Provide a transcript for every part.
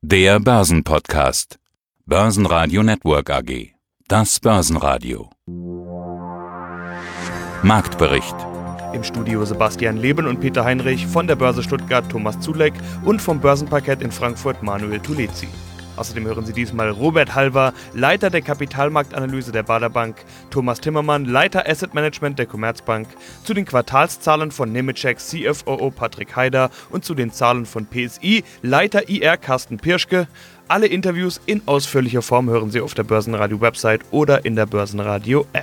Der Börsenpodcast. Börsenradio Network AG. Das Börsenradio. Marktbericht. Im Studio Sebastian Leben und Peter Heinrich, von der Börse Stuttgart Thomas Zulek und vom Börsenparkett in Frankfurt Manuel Tulezi. Außerdem hören Sie diesmal Robert Halver, Leiter der Kapitalmarktanalyse der Baader Bank, Thomas Timmermann, Leiter Asset Management der Commerzbank, zu den Quartalszahlen von Nemetschek CFO Patrick Heider und zu den Zahlen von PSI, Leiter IR Carsten Pirschke. Alle Interviews in ausführlicher Form hören Sie auf der Börsenradio-Website oder in der Börsenradio-App.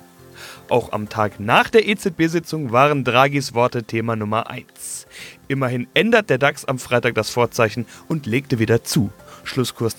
Auch am Tag nach der EZB-Sitzung waren Draghis Worte Thema Nummer 1. Immerhin ändert der DAX am Freitag das Vorzeichen und legte wieder zu. Schlusskurs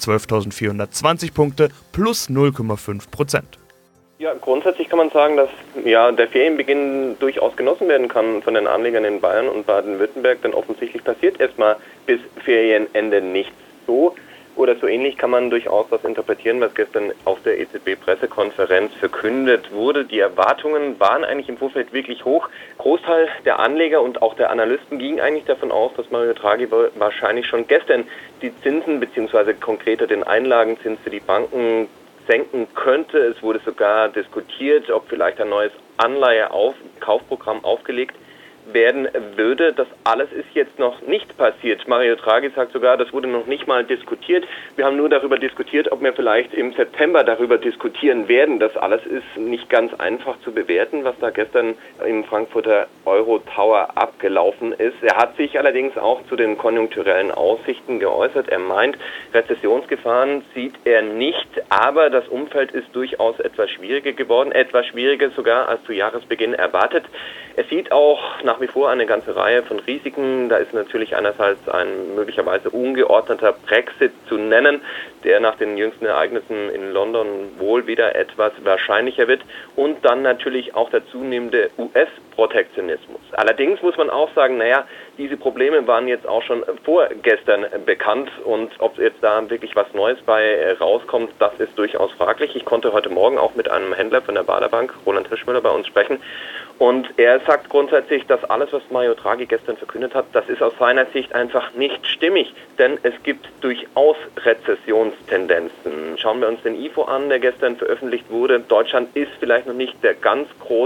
12.420 Punkte plus 0,5%. Ja, grundsätzlich kann man sagen, dass der Ferienbeginn durchaus genossen werden kann von den Anlegern in Bayern und Baden-Württemberg, denn offensichtlich passiert erstmal bis Ferienende nichts. So oder so ähnlich kann man durchaus das interpretieren, was gestern auf der EZB-Pressekonferenz verkündet wurde. Die Erwartungen waren eigentlich im Vorfeld wirklich hoch. Großteil der Anleger und auch der Analysten ging eigentlich davon aus, dass Mario Draghi wahrscheinlich schon gestern die Zinsen bzw. konkreter den Einlagenzins für die Banken senken könnte. Es wurde sogar diskutiert, ob vielleicht ein neues Anleihe-Kaufprogramm aufgelegt werden würde. Das alles ist jetzt noch nicht passiert. Mario Draghi sagt sogar, das wurde noch nicht mal diskutiert. Wir haben nur darüber diskutiert, ob wir vielleicht im September darüber diskutieren werden. Das alles ist nicht ganz einfach zu bewerten, was da gestern im Frankfurter Euro Tower abgelaufen ist. Er hat sich allerdings auch zu den konjunkturellen Aussichten geäußert. Er meint, Rezessionsgefahren sieht er nicht, aber das Umfeld ist durchaus etwas schwieriger geworden, etwas schwieriger sogar als zu Jahresbeginn erwartet. Er sieht auch nach wie vor eine ganze Reihe von Risiken. Da ist natürlich einerseits ein möglicherweise ungeordneter Brexit zu nennen, der nach den jüngsten Ereignissen in London wohl wieder etwas wahrscheinlicher wird. Und dann natürlich auch der zunehmende US-Protektionismus. Allerdings muss man auch sagen, diese Probleme waren jetzt auch schon vorgestern bekannt. Und ob jetzt da wirklich was Neues bei rauskommt, das ist durchaus fraglich. Ich konnte heute Morgen auch mit einem Händler von der Baader Bank, Roland Hirschmüller, bei uns sprechen. Und er sagt grundsätzlich, dass alles, was Mario Draghi gestern verkündet hat, das ist aus seiner Sicht einfach nicht stimmig, denn es gibt durchaus Rezessionstendenzen. Schauen wir uns den IFO an, der gestern veröffentlicht wurde. Deutschland ist vielleicht noch nicht der ganz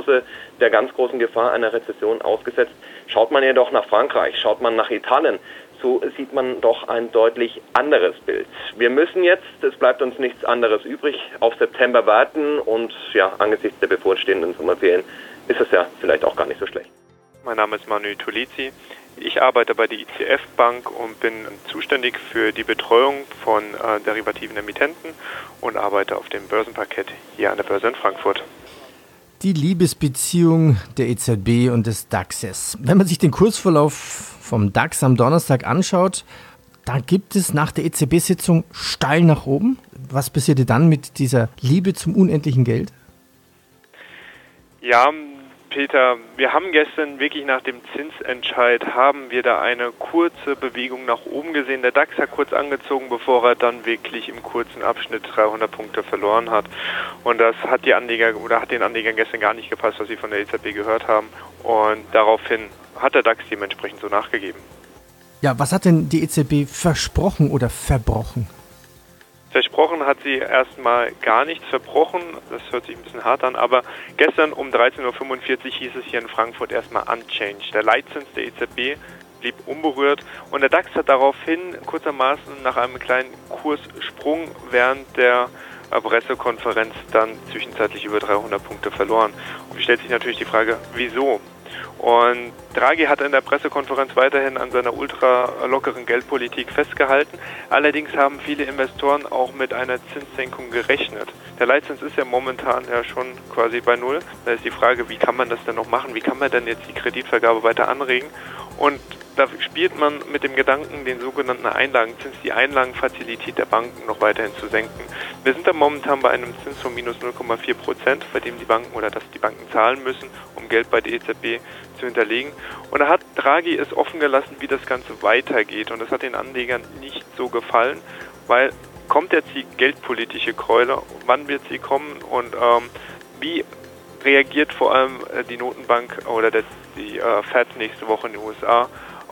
großen Gefahr einer Rezession ausgesetzt. Schaut man jedoch nach Frankreich, schaut man nach Italien, so sieht man doch ein deutlich anderes Bild. Wir müssen jetzt, es bleibt uns nichts anderes übrig, auf September warten und angesichts der bevorstehenden Sommerferien ist es ja vielleicht auch gar nicht so schlecht. Mein Name ist Manuel Tulezi. Ich arbeite bei der ICF Bank und bin zuständig für die Betreuung von derivativen Emittenten und arbeite auf dem Börsenparkett hier an der Börse in Frankfurt. Die Liebesbeziehung der EZB und des DAXes. Wenn man sich den Kursverlauf vom DAX am Donnerstag anschaut, da gibt es nach der EZB-Sitzung steil nach oben. Was passierte dann mit dieser Liebe zum unendlichen Geld? Ja, Peter, wir haben gestern wirklich nach dem Zinsentscheid haben wir da eine kurze Bewegung nach oben gesehen. Der DAX hat kurz angezogen, bevor er dann wirklich im kurzen Abschnitt 300 Punkte verloren hat. Und das hat den Anlegern gestern gar nicht gepasst, was sie von der EZB gehört haben. Und daraufhin hat der DAX dementsprechend so nachgegeben. Ja, was hat denn die EZB versprochen oder verbrochen? Versprochen hat sie erstmal gar nichts verbrochen, das hört sich ein bisschen hart an, aber gestern um 13.45 Uhr hieß es hier in Frankfurt erstmal unchanged. Der Leitzins der EZB blieb unberührt und der DAX hat daraufhin kurzermaßen nach einem kleinen Kurssprung während der Pressekonferenz dann zwischenzeitlich über 300 Punkte verloren. Und stellt sich natürlich die Frage, wieso? Und Draghi hat in der Pressekonferenz weiterhin an seiner ultra lockeren Geldpolitik festgehalten. Allerdings haben viele Investoren auch mit einer Zinssenkung gerechnet. Der Leitzins ist ja momentan schon quasi bei Null. Da ist die Frage, wie kann man das denn noch machen? Wie kann man denn jetzt die Kreditvergabe weiter anregen? Und da spielt man mit dem Gedanken, den sogenannten Einlagenzins, die Einlagenfazilität der Banken noch weiterhin zu senken. Wir sind da momentan bei einem Zins von minus 0,4%, bei dem die Banken zahlen müssen, um Geld bei der EZB zu hinterlegen. Und da hat Draghi es offen gelassen, wie das Ganze weitergeht. Und das hat den Anlegern nicht so gefallen, weil kommt jetzt die geldpolitische Keule, wann wird sie kommen und wie reagiert vor allem die Notenbank oder die Fed nächste Woche in den USA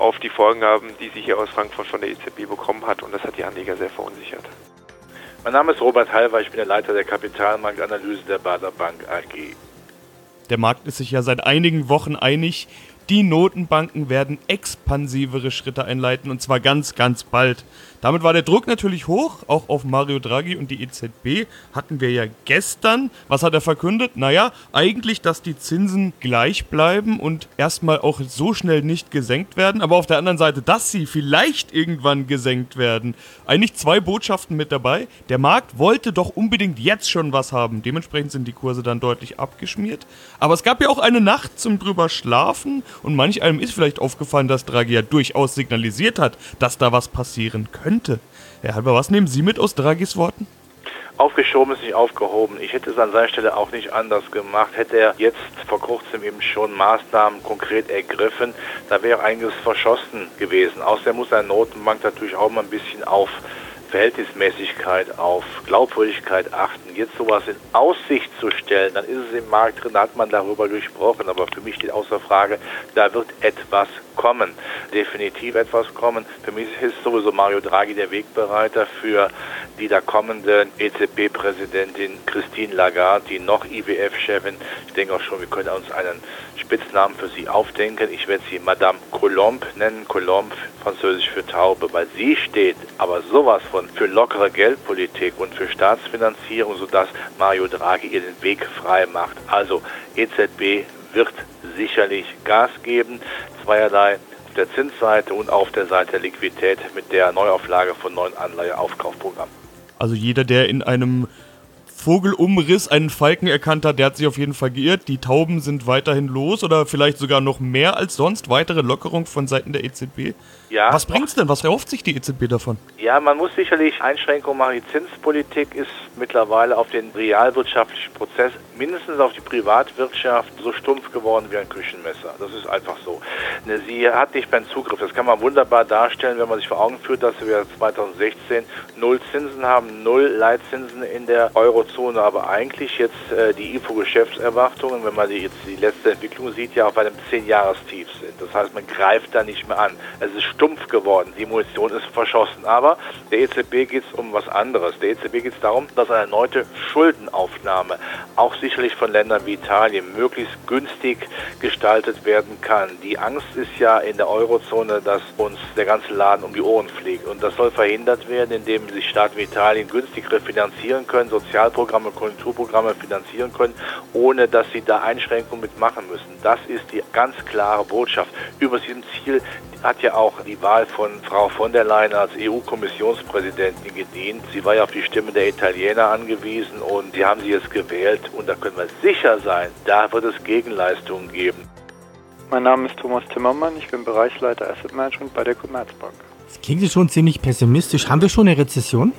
auf die Vorgaben, die sie hier aus Frankfurt von der EZB bekommen hat, und das hat die Anleger sehr verunsichert. Mein Name ist Robert Halver, ich bin der Leiter der Kapitalmarktanalyse der Baader Bank AG. Der Markt ist sich ja seit einigen Wochen einig, die Notenbanken werden expansivere Schritte einleiten, und zwar ganz, ganz bald. Damit war der Druck natürlich hoch, auch auf Mario Draghi und die EZB. Hatten wir ja gestern. Was hat er verkündet? Naja, eigentlich, dass die Zinsen gleich bleiben und erstmal auch so schnell nicht gesenkt werden. Aber auf der anderen Seite, dass sie vielleicht irgendwann gesenkt werden. Eigentlich zwei Botschaften mit dabei. Der Markt wollte doch unbedingt jetzt schon was haben. Dementsprechend sind die Kurse dann deutlich abgeschmiert. Aber es gab ja auch eine Nacht zum drüber schlafen. Und manch einem ist vielleicht aufgefallen, dass Draghi ja durchaus signalisiert hat, dass da was passieren könnte. Herr Halver, was nehmen Sie mit aus Draghis Worten? Aufgeschoben ist nicht aufgehoben. Ich hätte es an seiner Stelle auch nicht anders gemacht. Hätte er jetzt vor kurzem eben schon Maßnahmen konkret ergriffen, da wäre einiges verschossen gewesen. Außerdem muss eine Notenbank natürlich auch mal ein bisschen auf Verhältnismäßigkeit, auf Glaubwürdigkeit achten. Jetzt sowas in Aussicht zu stellen, dann ist es im Markt drin, da hat man darüber gesprochen, aber für mich steht außer Frage, da wird etwas kommen, definitiv etwas kommen. Für mich ist sowieso Mario Draghi der Wegbereiter für die da kommende EZB-Präsidentin Christine Lagarde, die noch IWF-Chefin. Ich denke auch schon, wir können uns einen Spitznamen für sie aufdenken. Ich werde sie Madame Colombe nennen, Colombe französisch für Taube, weil sie steht aber sowas von für lockere Geldpolitik und für Staatsfinanzierung, sodass Mario Draghi ihr den Weg frei macht. Also EZB wird sicherlich Gas geben, zweierlei auf der Zinsseite und auf der Seite der Liquidität mit der Neuauflage von neuen Anleiheaufkaufprogrammen. Also jeder, der in einem Vogelumriss einen Falken erkannt hat, der hat sich auf jeden Fall geirrt. Die Tauben sind weiterhin los oder vielleicht sogar noch mehr als sonst. Weitere Lockerung von Seiten der EZB. Ja, was bringt's denn? Was erhofft sich die EZB davon? Ja, man muss sicherlich Einschränkungen machen. Die Zinspolitik ist mittlerweile auf den realwirtschaftlichen Prozess, mindestens auf die Privatwirtschaft, so stumpf geworden wie ein Küchenmesser. Das ist einfach so. Sie hat nicht mehr einen Zugriff. Das kann man wunderbar darstellen, wenn man sich vor Augen führt, dass wir 2016 null Zinsen haben, null Leitzinsen in der Eurozone, aber eigentlich jetzt die IFO-Geschäftserwartungen, wenn man jetzt die letzte Entwicklung sieht, ja auf einem 10-Jahres-Tief sind. Das heißt, man greift da nicht mehr an. Es ist stumpf geworden. Die Munition ist verschossen. Aber der EZB geht es um was anderes. Der EZB geht es darum, dass eine erneute Schuldenaufnahme auch sicherlich von Ländern wie Italien möglichst günstig gestaltet werden kann. Die Angst ist ja in der Eurozone, dass uns der ganze Laden um die Ohren fliegt. Und das soll verhindert werden, indem sich Staaten wie Italien günstig refinanzieren können, Sozialprogramme, Konjunkturprogramme finanzieren können, ohne dass sie da Einschränkungen mitmachen müssen. Das ist die ganz klare Botschaft. Über diesem Ziel hat ja auch die Wahl von Frau von der Leyen als EU-Kommissionspräsidentin gedient. Sie war ja auf die Stimme der Italiener angewiesen und sie haben sie jetzt gewählt. Und da können wir sicher sein, da wird es Gegenleistungen geben. Mein Name ist Thomas Timmermann, ich bin Bereichsleiter Asset Management bei der Commerzbank. Das klingt schon ziemlich pessimistisch. Haben wir schon eine Rezession?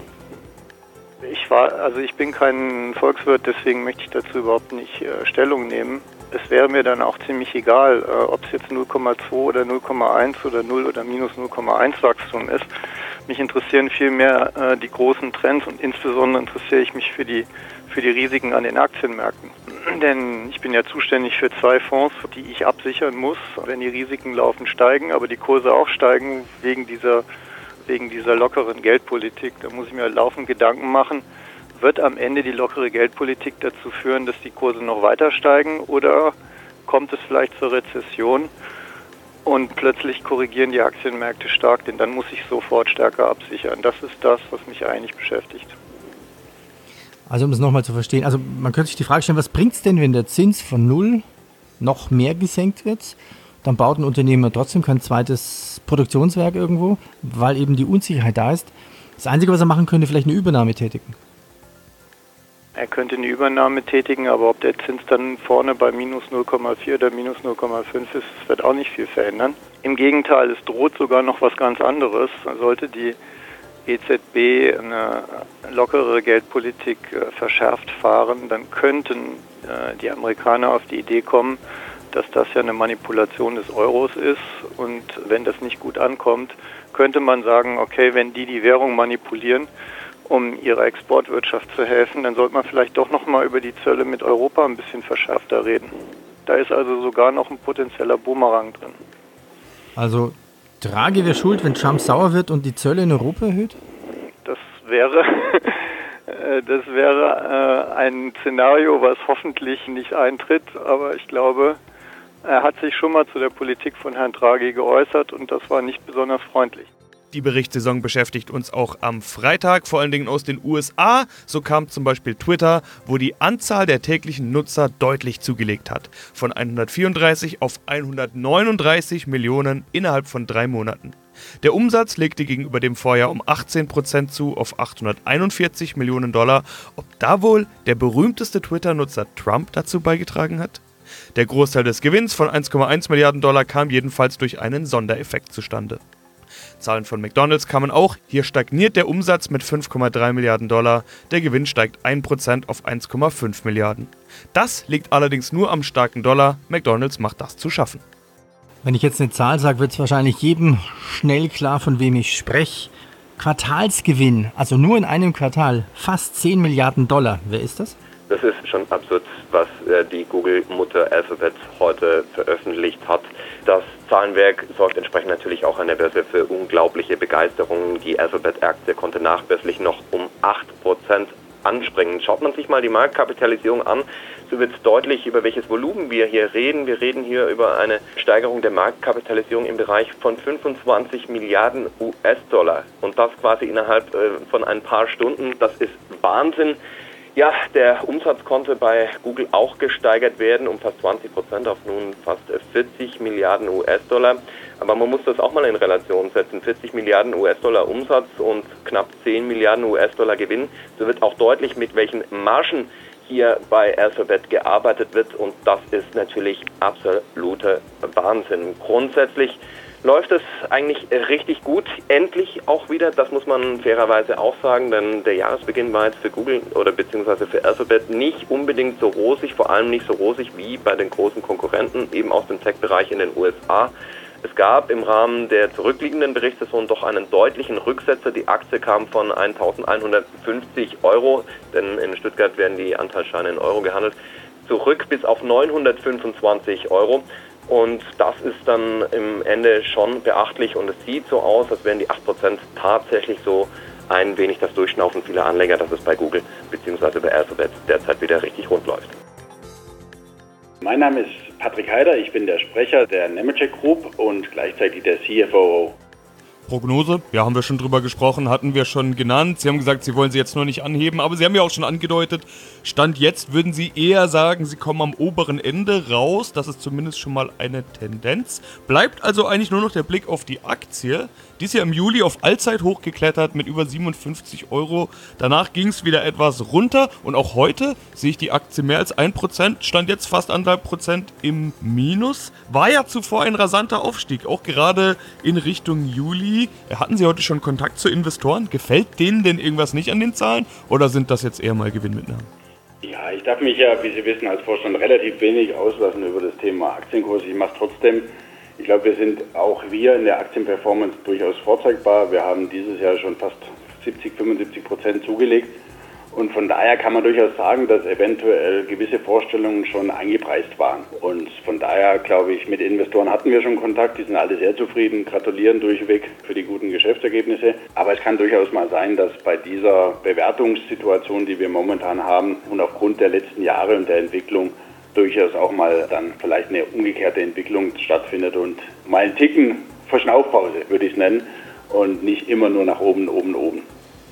Ich bin kein Volkswirt, deswegen möchte ich dazu überhaupt nicht Stellung nehmen. Es wäre mir dann auch ziemlich egal, ob es jetzt 0,2 oder 0,1 oder 0 oder minus 0,1 Wachstum ist. Mich interessieren vielmehr die großen Trends und insbesondere interessiere ich mich für die Risiken an den Aktienmärkten. Denn ich bin ja zuständig für 2 Fonds, die ich absichern muss, wenn die Risiken laufend steigen, aber die Kurse auch steigen wegen dieser lockeren Geldpolitik. Da muss ich mir laufend Gedanken machen, wird am Ende die lockere Geldpolitik dazu führen, dass die Kurse noch weiter steigen oder kommt es vielleicht zur Rezession und plötzlich korrigieren die Aktienmärkte stark, denn dann muss ich sofort stärker absichern. Das ist das, was mich eigentlich beschäftigt. Also um es nochmal zu verstehen, also man könnte sich die Frage stellen, was bringt es denn, wenn der Zins von 0 noch mehr gesenkt wird? Dann baut ein Unternehmer trotzdem kein zweites Produktionswerk irgendwo, weil eben die Unsicherheit da ist. Das Einzige, was er machen könnte, vielleicht eine Übernahme tätigen. Er könnte eine Übernahme tätigen, aber ob der Zins dann vorne bei minus 0,4 oder minus 0,5 ist, das wird auch nicht viel verändern. Im Gegenteil, es droht sogar noch was ganz anderes. Sollte die EZB eine lockere Geldpolitik verschärft fahren, dann könnten die Amerikaner auf die Idee kommen, dass das ja eine Manipulation des Euros ist. Und wenn das nicht gut ankommt, könnte man sagen, okay, wenn die Währung manipulieren, um ihrer Exportwirtschaft zu helfen, dann sollte man vielleicht doch nochmal über die Zölle mit Europa ein bisschen verschärfter reden. Da ist also sogar noch ein potenzieller Bumerang drin. Also Draghi wäre schuld, wenn Trump sauer wird und die Zölle in Europa erhöht? Das wäre ein Szenario, was hoffentlich nicht eintritt, aber ich glaube, er hat sich schon mal zu der Politik von Herrn Draghi geäußert und das war nicht besonders freundlich. Die Berichtssaison beschäftigt uns auch am Freitag, vor allen Dingen aus den USA. So kam zum Beispiel Twitter, wo die Anzahl der täglichen Nutzer deutlich zugelegt hat. Von 134 auf 139 Millionen innerhalb von 3 Monaten. Der Umsatz legte gegenüber dem Vorjahr um 18% zu auf 841 Millionen $. Ob da wohl der berühmteste Twitter-Nutzer Trump dazu beigetragen hat? Der Großteil des Gewinns von 1,1 Milliarden $ kam jedenfalls durch einen Sondereffekt zustande. Zahlen von McDonald's kamen auch. Hier stagniert der Umsatz mit 5,3 Milliarden $. Der Gewinn steigt 1% auf 1,5 Milliarden. Das liegt allerdings nur am starken Dollar. McDonald's macht das zu schaffen. Wenn ich jetzt eine Zahl sage, wird es wahrscheinlich jedem schnell klar, von wem ich spreche. Quartalsgewinn, also nur in einem Quartal, fast 10 Milliarden $. Wer ist das? Das ist schon absurd, was die Google-Mutter Alphabet heute veröffentlicht hat. Das Zahlenwerk sorgt entsprechend natürlich auch an der Börse für unglaubliche Begeisterung. Die Alphabet-Aktie konnte nachbörslich noch um 8% anspringen. Schaut man sich mal die Marktkapitalisierung an, so wird deutlich, über welches Volumen wir hier reden. Wir reden hier über eine Steigerung der Marktkapitalisierung im Bereich von 25 Milliarden US-Dollar. Und das quasi innerhalb von ein paar Stunden. Das ist Wahnsinn. Ja, der Umsatz konnte bei Google auch gesteigert werden um fast 20% auf nun fast 40 Milliarden US-Dollar. Aber man muss das auch mal in Relation setzen. 40 Milliarden US-Dollar Umsatz und knapp 10 Milliarden US-Dollar Gewinn. So wird auch deutlich, mit welchen Margen hier bei Alphabet gearbeitet wird. Und das ist natürlich absoluter Wahnsinn. Grundsätzlich läuft es eigentlich richtig gut. Endlich auch wieder, das muss man fairerweise auch sagen, denn der Jahresbeginn war jetzt für Google oder beziehungsweise für Alphabet nicht unbedingt so rosig, vor allem nicht so rosig wie bei den großen Konkurrenten, eben aus dem Tech-Bereich in den USA. Es gab im Rahmen der zurückliegenden Berichtssaison doch einen deutlichen Rücksetzer. Die Aktie kam von 1.150 €, denn in Stuttgart werden die Anteilsscheine in Euro gehandelt, zurück bis auf 925 €. Und das ist dann im Ende schon beachtlich und es sieht so aus, als wären die 8% tatsächlich so ein wenig das Durchschnaufen vieler Anleger, dass es bei Google bzw. bei Alphabet derzeit wieder richtig rund läuft. Mein Name ist Patrick Heider, ich bin der Sprecher der Nemetschek Group und gleichzeitig der CFO. Prognose, ja, haben wir schon drüber gesprochen, hatten wir schon genannt. Sie haben gesagt, Sie wollen sie jetzt nur nicht anheben, aber Sie haben ja auch schon angedeutet, Stand jetzt würden Sie eher sagen, Sie kommen am oberen Ende raus. Das ist zumindest schon mal eine Tendenz. Bleibt also eigentlich nur noch der Blick auf die Aktie. Die ist ja im Juli auf Allzeithoch geklettert mit über 57 €. Danach ging es wieder etwas runter und auch heute sehe ich die Aktie mehr als 1%, stand jetzt fast 1,5% im Minus. War ja zuvor ein rasanter Aufstieg, auch gerade in Richtung Juli. Hatten Sie heute schon Kontakt zu Investoren? Gefällt denen denn irgendwas nicht an den Zahlen oder sind das jetzt eher mal Gewinnmitnahmen? Ja, ich darf mich ja, wie Sie wissen, als Vorstand relativ wenig auslassen über das Thema Aktienkurs. Ich mache es trotzdem. Ich glaube, wir sind auch wir in der Aktienperformance durchaus vorzeigbar. Wir haben dieses Jahr schon fast 70-75% zugelegt. Und von daher kann man durchaus sagen, dass eventuell gewisse Vorstellungen schon eingepreist waren. Und von daher, glaube ich, mit Investoren hatten wir schon Kontakt. Die sind alle sehr zufrieden, gratulieren durchweg für die guten Geschäftsergebnisse. Aber es kann durchaus mal sein, dass bei dieser Bewertungssituation, die wir momentan haben und aufgrund der letzten Jahre und der Entwicklung durchaus auch mal dann vielleicht eine umgekehrte Entwicklung stattfindet und mal einen Ticken Verschnaufpause, würde ich es nennen, und nicht immer nur nach oben, oben, oben.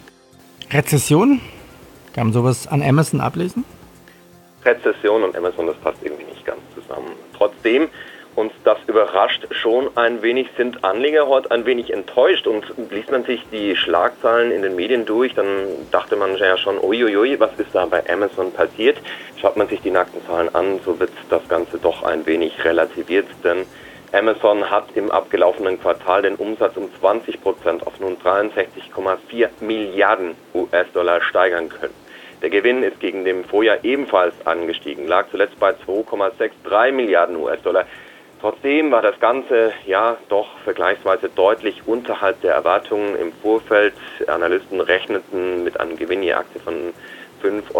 Rezession? Kann man sowas an Amazon ablesen? Rezession und Amazon, das passt irgendwie nicht ganz zusammen. Trotzdem, uns das überrascht schon ein wenig, sind Anleger heute ein wenig enttäuscht und liest man sich die Schlagzeilen in den Medien durch, dann dachte man ja schon, uiuiui, was ist da bei Amazon passiert? Schaut man sich die nackten Zahlen an, so wird das Ganze doch ein wenig relativiert, denn Amazon hat im abgelaufenen Quartal den Umsatz um 20% auf nun 63,4 Milliarden US-Dollar steigern können. Der Gewinn ist gegen dem Vorjahr ebenfalls angestiegen, lag zuletzt bei 2,63 Milliarden US-Dollar. Trotzdem war das Ganze ja doch vergleichsweise deutlich unterhalb der Erwartungen im Vorfeld. Analysten rechneten mit einem Gewinn je Aktie von 5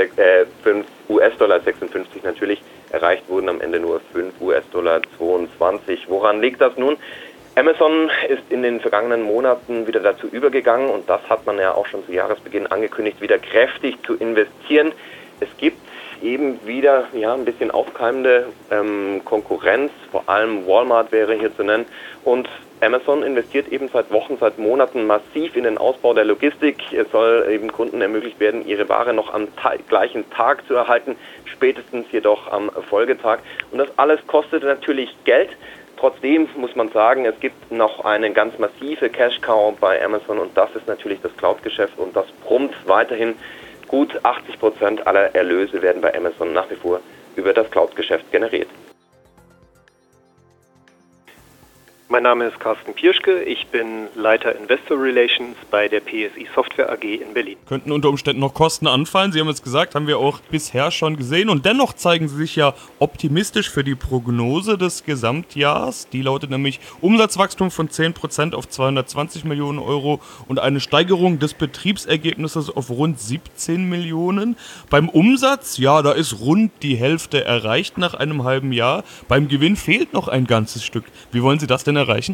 US-Dollar 56 natürlich. Erreicht wurden am Ende nur 5 US-Dollar 22. Woran liegt das nun? Amazon ist in den vergangenen Monaten wieder dazu übergegangen, und das hat man ja auch schon zu Jahresbeginn angekündigt, wieder kräftig zu investieren. Es gibt eben wieder ein bisschen aufkeimende Konkurrenz, vor allem Walmart wäre hier zu nennen, und Amazon investiert eben seit Wochen, seit Monaten massiv in den Ausbau der Logistik. Es soll eben Kunden ermöglicht werden, ihre Ware noch am gleichen Tag zu erhalten, spätestens jedoch am Folgetag. Und das alles kostet natürlich Geld. Trotzdem muss man sagen, es gibt noch eine ganz massive Cash-Cow bei Amazon, und das ist natürlich das Cloud-Geschäft, und das brummt weiterhin. Gut 80% aller Erlöse werden bei Amazon nach wie vor über das Cloud-Geschäft generiert. Mein Name ist Carsten Pirschke, ich bin Leiter Investor Relations bei der PSI Software AG in Berlin. Könnten unter Umständen noch Kosten anfallen, Sie haben es gesagt, haben wir auch bisher schon gesehen, und dennoch zeigen Sie sich ja optimistisch für die Prognose des Gesamtjahres. Die lautet nämlich Umsatzwachstum von 10% auf 220 Millionen Euro und eine Steigerung des Betriebsergebnisses auf rund 17 Millionen. Beim Umsatz, ja, da ist rund die Hälfte erreicht nach einem halben Jahr. Beim Gewinn fehlt noch ein ganzes Stück. Wie wollen Sie das denn erreichen?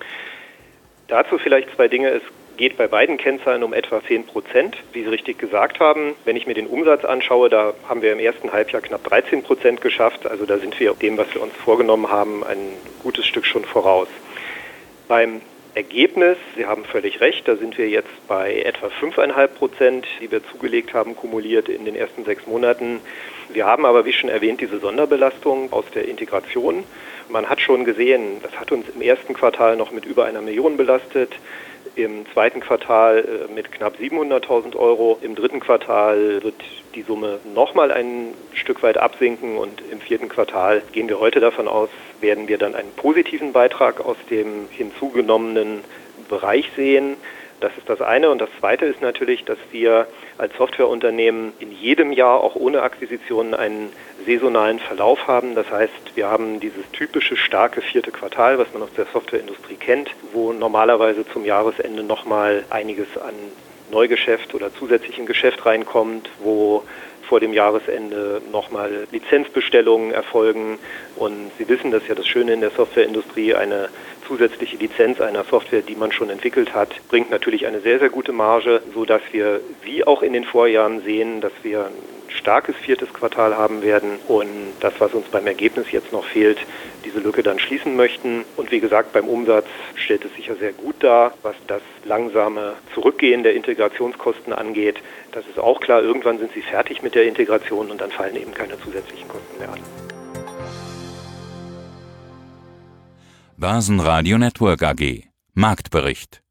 Dazu vielleicht zwei Dinge. Es geht bei beiden Kennzahlen um etwa 10%, wie Sie richtig gesagt haben. Wenn ich mir den Umsatz anschaue, da haben wir im ersten Halbjahr knapp 13% geschafft. Also da sind wir dem, was wir uns vorgenommen haben, ein gutes Stück schon voraus. Beim Ergebnis, Sie haben völlig recht, da sind wir jetzt bei etwa 5,5%, die wir zugelegt haben, kumuliert in den ersten 6 Monaten. Wir haben aber, wie schon erwähnt, diese Sonderbelastung aus der Integration. Man hat schon gesehen, das hat uns im ersten Quartal noch mit über 1 Million belastet, im zweiten Quartal mit knapp 700.000 Euro, im dritten Quartal wird die Summe nochmal ein Stück weit absinken, und im vierten Quartal gehen wir heute davon aus, werden wir dann einen positiven Beitrag aus dem hinzugenommenen Bereich sehen. Das ist das eine. Und das zweite ist natürlich, dass wir als Softwareunternehmen in jedem Jahr auch ohne Akquisitionen einen saisonalen Verlauf haben. Das heißt, wir haben dieses typische starke 4. Quartal, was man aus der Softwareindustrie kennt, wo normalerweise zum Jahresende nochmal einiges an Neugeschäft oder zusätzlichem Geschäft reinkommt, wo vor dem Jahresende nochmal Lizenzbestellungen erfolgen. Und Sie wissen, das ist ja das Schöne in der Softwareindustrie, eine zusätzliche Lizenz einer Software, die man schon entwickelt hat, bringt natürlich eine sehr, sehr gute Marge, sodass wir, wie auch in den Vorjahren, sehen, dass wir ein starkes 4. Quartal haben werden und das, was uns beim Ergebnis jetzt noch fehlt, diese Lücke dann schließen möchten. Und wie gesagt, beim Umsatz stellt es sich ja sehr gut dar, was das langsame Zurückgehen der Integrationskosten angeht. Das ist auch klar, irgendwann sind sie fertig mit der Integration und dann fallen eben keine zusätzlichen Kosten mehr an. Börsenradio Network AG. Marktbericht.